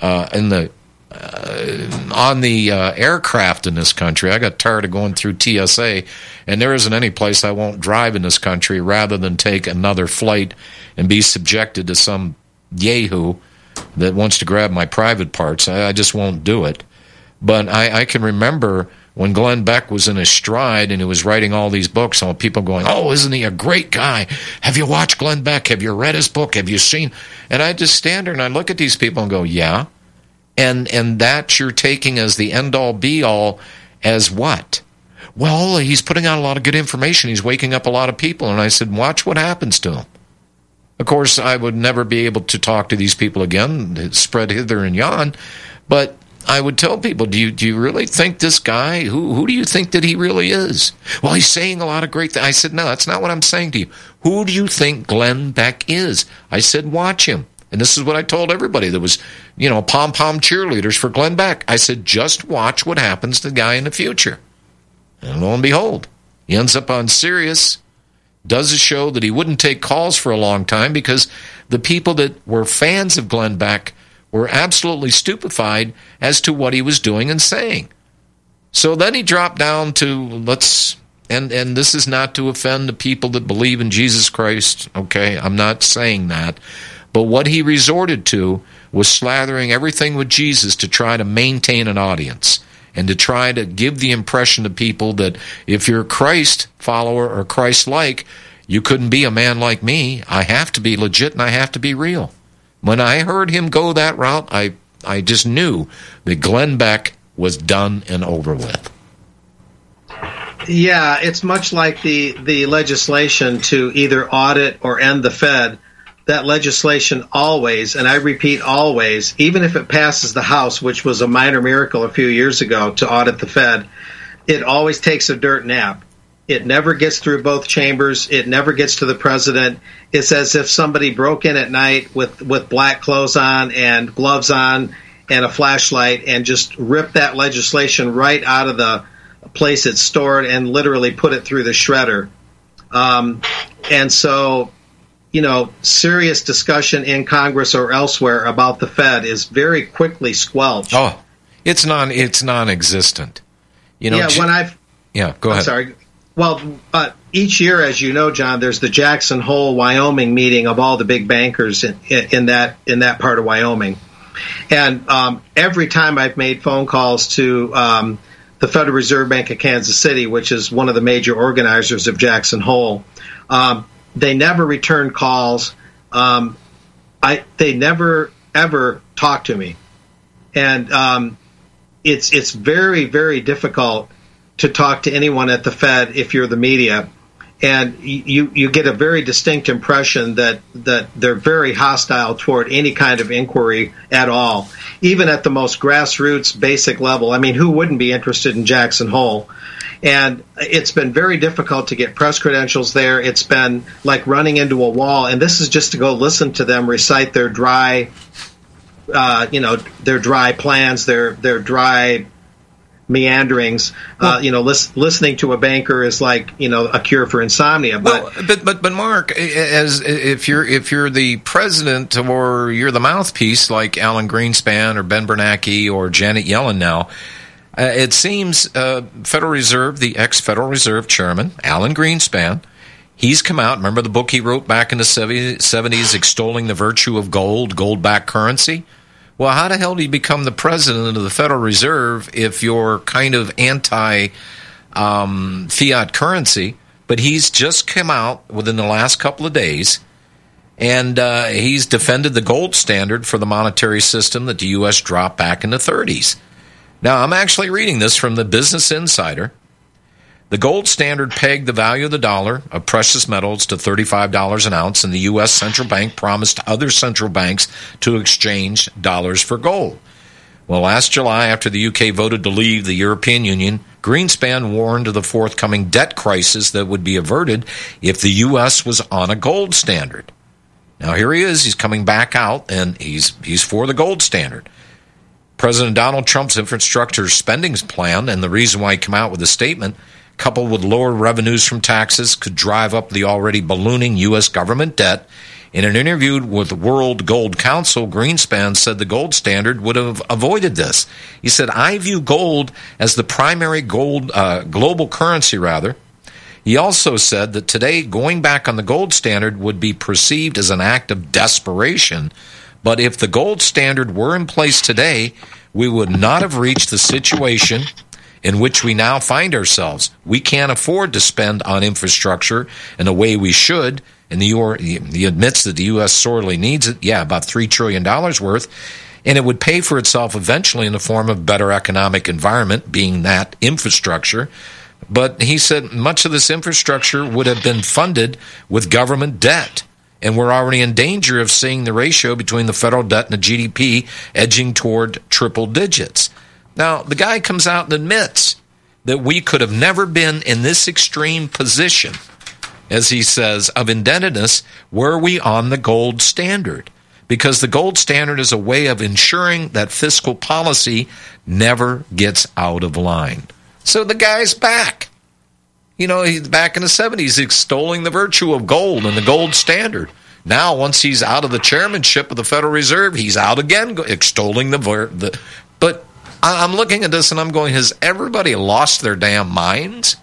on the aircraft in this country. I got tired of going through TSA, and there isn't any place I won't drive in this country rather than take another flight and be subjected to some yahoo that wants to grab my private parts. I just won't do it. But I can remember when Glenn Beck was in his stride and he was writing all these books, all people going, oh, isn't he a great guy? Have you watched Glenn Beck? Have you read his book? Have you seen? And I just stand there and I look at these people and go, yeah. And that you're taking as the end-all, be-all as what? Well, he's putting out a lot of good information. He's waking up a lot of people. And I said, watch what happens to him. Of course, I would never be able to talk to these people again, spread hither and yon. But I would tell people, do you really think this guy, who do you think that he really is? Well, he's saying a lot of great things. I said, no, that's not what I'm saying to you. Who do you think Glenn Beck is? I said, watch him. And this is what I told everybody that was, pom-pom cheerleaders for Glenn Beck. I said, just watch what happens to the guy in the future. And lo and behold, he ends up on Sirius, does a show that he wouldn't take calls for a long time because the people that were fans of Glenn Beck were absolutely stupefied as to what he was doing and saying. So then he dropped down to, and this is not to offend the people that believe in Jesus Christ, okay? I'm not saying that. But what he resorted to was slathering everything with Jesus to try to maintain an audience and to try to give the impression to people that if you're a Christ follower or Christ-like, you couldn't be a man like me. I have to be legit and I have to be real. When I heard him go that route, I just knew that Glenn Beck was done and over with. Yeah, it's much like the legislation to either audit or end the Fed. That legislation always, and I repeat always, even if it passes the House, which was a minor miracle a few years ago to audit the Fed, it always takes a dirt nap. It never gets through both chambers. It never gets to the president. It's as if somebody broke in at night with black clothes on and gloves on and a flashlight and just ripped that legislation right out of the place it's stored and literally put it through the shredder. And so, serious discussion in Congress or elsewhere about the Fed is very quickly squelched. Oh, It's non-existent. You know. Yeah, go ahead. I'm sorry. Well, each year, as you know, John, there's the Jackson Hole, Wyoming meeting of all the big bankers in that part of Wyoming. And every time I've made phone calls to the Federal Reserve Bank of Kansas City, which is one of the major organizers of Jackson Hole, they never return calls. They never, ever talk to me. And it's very, very difficult to talk to anyone at the Fed if you're the media. And you get a very distinct impression that they're very hostile toward any kind of inquiry at all, even at the most grassroots, basic level. I mean, who wouldn't be interested in Jackson Hole? And it's been very difficult to get press credentials there. It's been like running into a wall. And this is just to go listen to them recite their dry, their dry plans, their dry meanderings. Listening to a banker is like, a cure for insomnia. But Mark, as if you're the president or you're the mouthpiece like Alan Greenspan or Ben Bernanke or Janet Yellen now, it seems Federal Reserve, the ex-Federal Reserve Chairman, Alan Greenspan, he's come out. Remember the book he wrote back in the 70s, extolling the virtue of gold-backed currency? Well, how the hell do you become the president of the Federal Reserve if you're kind of anti-fiat currency? But he's just come out within the last couple of days, and he's defended the gold standard for the monetary system that the U.S. dropped back in the 30s. Now, I'm actually reading this from the Business Insider. The gold standard pegged the value of the dollar of precious metals to $35 an ounce, and the U.S. Central Bank promised other central banks to exchange dollars for gold. Well, last July, after the UK voted to leave the European Union, Greenspan warned of the forthcoming debt crisis that would be averted if the U.S. was on a gold standard. Now, here he is. He's coming back out, and he's for the gold standard. President Donald Trump's infrastructure spending plan, and the reason why he came out with a statement, coupled with lower revenues from taxes, could drive up the already ballooning U.S. government debt. In an interview with World Gold Council, Greenspan said the gold standard would have avoided this. He said, I view gold as the primary global currency, rather. He also said that today, going back on the gold standard would be perceived as an act of desperation. But if the gold standard were in place today, we would not have reached the situation in which we now find ourselves. We can't afford to spend on infrastructure in the way we should, and he admits that the U.S. sorely needs it, about $3 trillion worth, and it would pay for itself eventually in the form of better economic environment, being that infrastructure. But he said much of this infrastructure would have been funded with government debt, and we're already in danger of seeing the ratio between the federal debt and the GDP edging toward triple digits. Now, the guy comes out and admits that we could have never been in this extreme position, as he says, of indebtedness were we on the gold standard. Because the gold standard is a way of ensuring that fiscal policy never gets out of line. So the guy's back. He's back in the 70s extolling the virtue of gold and the gold standard. Now, once he's out of the chairmanship of the Federal Reserve, he's out again extolling the But I'm looking at this and I'm going, has everybody lost their damn minds?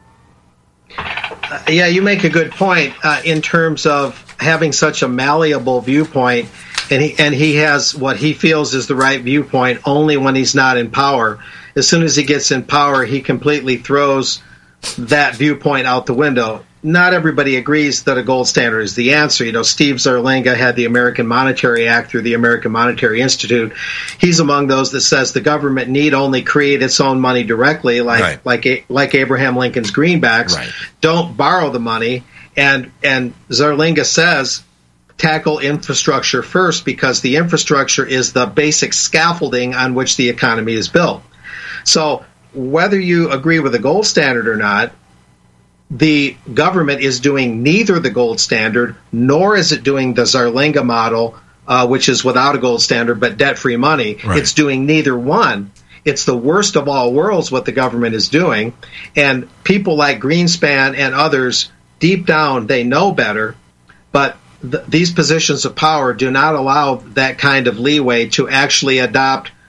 Yeah, you make a good point in terms of having such a malleable viewpoint, and he has what he feels is the right viewpoint only when he's not in power. As soon as he gets in power, he completely throws that viewpoint out the window. Not everybody agrees that a gold standard is the answer. Steve Zarlinga had the American Monetary Act through the American Monetary Institute. He's among those that says the government need only create its own money directly, like Abraham Lincoln's greenbacks. Right. Don't borrow the money. And Zarlinga says tackle infrastructure first, because the infrastructure is the basic scaffolding on which the economy is built. So whether you agree with the gold standard or not, the government is doing neither the gold standard, nor is it doing the Zarlinga model, which is without a gold standard but debt-free money. Right. It's doing neither one. It's the worst of all worlds what the government is doing. And people like Greenspan and others, deep down, they know better. But these positions of power do not allow that kind of leeway to actually adopt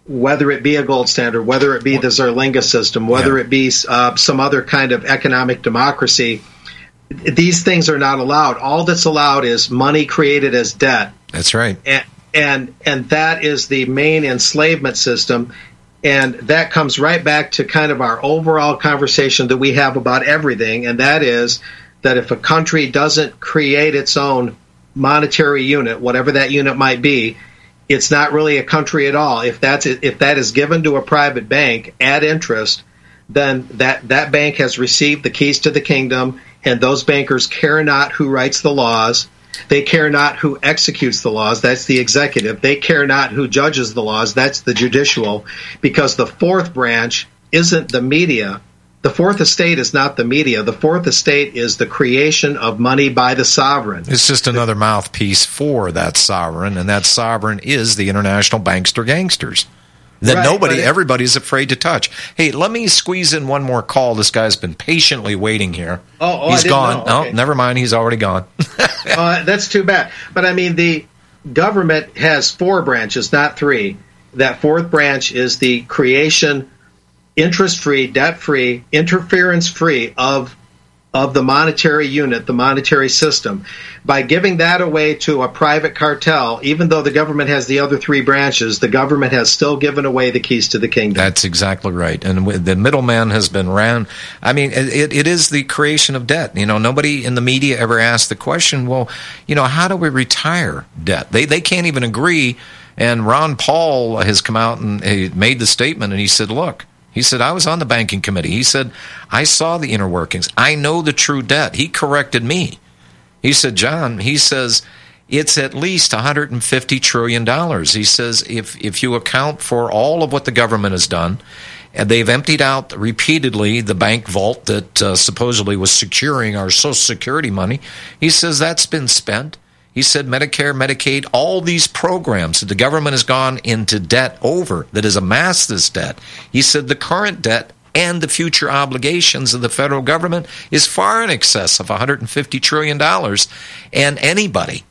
whether it be a gold standard, whether it be the Zerlinga system, whether it be some other kind of economic democracy, these things are not allowed. All that's allowed is money created as debt. That's right. And that is the main enslavement system. And that comes right back to kind of our overall conversation that we have about everything, and that is that if a country doesn't create its own monetary unit, whatever that unit might be, it's not really a country at all. If that is given to a private bank at interest, then that bank has received the keys to the kingdom, and those bankers care not who writes the laws. They care not who executes the laws. That's the executive. They care not who judges the laws. That's the judicial. Because the fourth branch isn't the media. The fourth estate is not the media. The fourth estate is the creation of money by the sovereign. It's just another mouthpiece for that sovereign, and that sovereign is the international bankster gangsters that everybody's afraid to touch. Hey, let me squeeze in one more call. This guy's been patiently waiting here. He's gone. Okay. No, never mind. He's already gone. That's too bad. But I mean, the government has 4 branches, not 3. That fourth branch is the creation, interest-free, debt-free, interference-free of the monetary unit, the monetary system. By giving that away to a private cartel, even though the government has the other 3 branches, the government has still given away the keys to the kingdom. That's exactly right. And the middleman has been ran. I mean, it is the creation of debt. You know, nobody in the media ever asked the question, well, you know, how do we retire debt? They can't even agree. And Ron Paul has come out and he made the statement, and he said, look, he said, I was on the banking committee. He said, I saw the inner workings. I know the true debt. He corrected me. He said, John, he says, it's at least $150 trillion. He says, if you account for all of what the government has done, and they've emptied out repeatedly the bank vault that supposedly was securing our Social Security money, he says that's been spent. He said Medicare, Medicaid, all these programs that the government has gone into debt over, that has amassed this debt. He said the current debt and the future obligations of the federal government is far in excess of $150 trillion. And anybody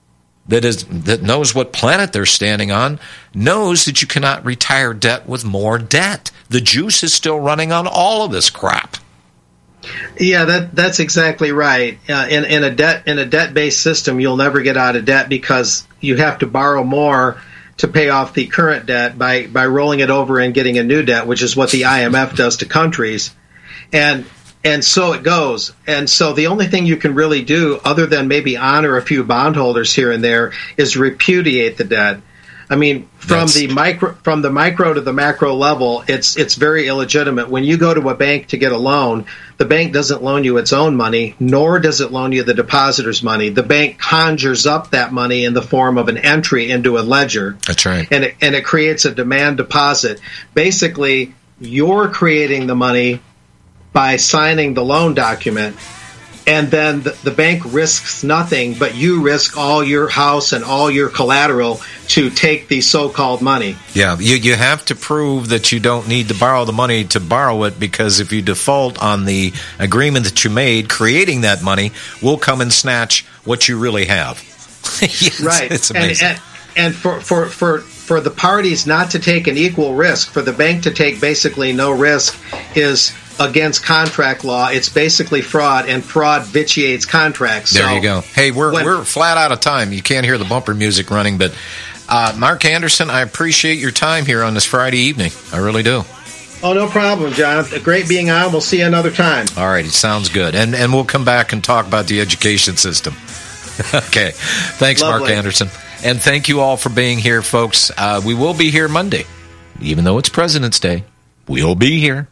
that knows what planet they're standing on knows that you cannot retire debt with more debt. The juice is still running on all of this crap. Yeah, that's exactly right. In a debt-based system, you'll never get out of debt because you have to borrow more to pay off the current debt by rolling it over and getting a new debt, which is what the IMF does to countries. And so it goes. And so the only thing you can really do, other than maybe honor a few bondholders here and there, is repudiate the debt. I mean, from the micro to the macro level, it's very illegitimate. When you go to a bank to get a loan, the bank doesn't loan you its own money, nor does it loan you the depositor's money. The bank conjures up that money in the form of an entry into a ledger. That's right. And it creates a demand deposit. Basically, you're creating the money by signing the loan document. And then the bank risks nothing, but you risk all your house and all your collateral to take the so-called money. Yeah, you have to prove that you don't need to borrow the money to borrow it, because if you default on the agreement that you made, creating that money will come and snatch what you really have. Yes, right. It's amazing. And for the parties not to take an equal risk, for the bank to take basically no risk, is against contract law. It's basically fraud, and fraud vitiates contracts. There you go. Hey, we're flat out of time. You can't hear the bumper music running, but Mark Anderson, I appreciate your time here on this Friday evening. I really do. Oh, no problem, John. Great being on. We'll see you another time. All right, it sounds good. And we'll come back and talk about the education system. Okay. Thanks, Lovely. Mark Anderson. And thank you all for being here, folks. We will be here Monday. Even though it's President's Day, we'll be here.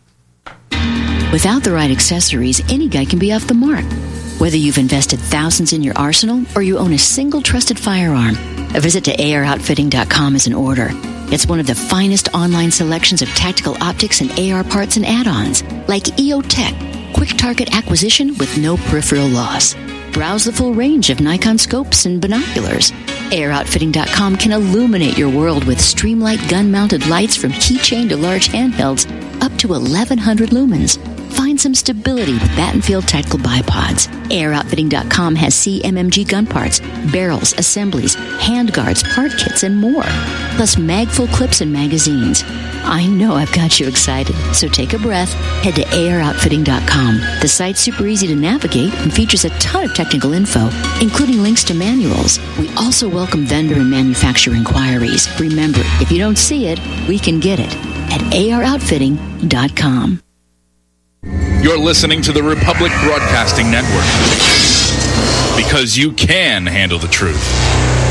Without the right accessories, any guy can be off the mark. Whether you've invested thousands in your arsenal or you own a single trusted firearm, a visit to AROutfitting.com is in order. It's one of the finest online selections of tactical optics and AR parts and add-ons, like EOTech, quick target acquisition with no peripheral loss. Browse the full range of Nikon scopes and binoculars. AROutfitting.com can illuminate your world with Streamlight gun-mounted lights from keychain to large handhelds, up to 1,100 lumens. Find some stability with Battenfield Tactical Bipods. AROutfitting.com has CMMG gun parts, barrels, assemblies, handguards, part kits, and more. plus magful clips and magazines. I know I've got you excited, so take a breath. Head to AROutfitting.com. The site's super easy to navigate and features a ton of technical info, including links to manuals. We also welcome vendor and manufacturer inquiries. Remember, if you don't see it, we can get it at AROutfitting.com. You're listening to the Republic Broadcasting Network, because you can handle the truth.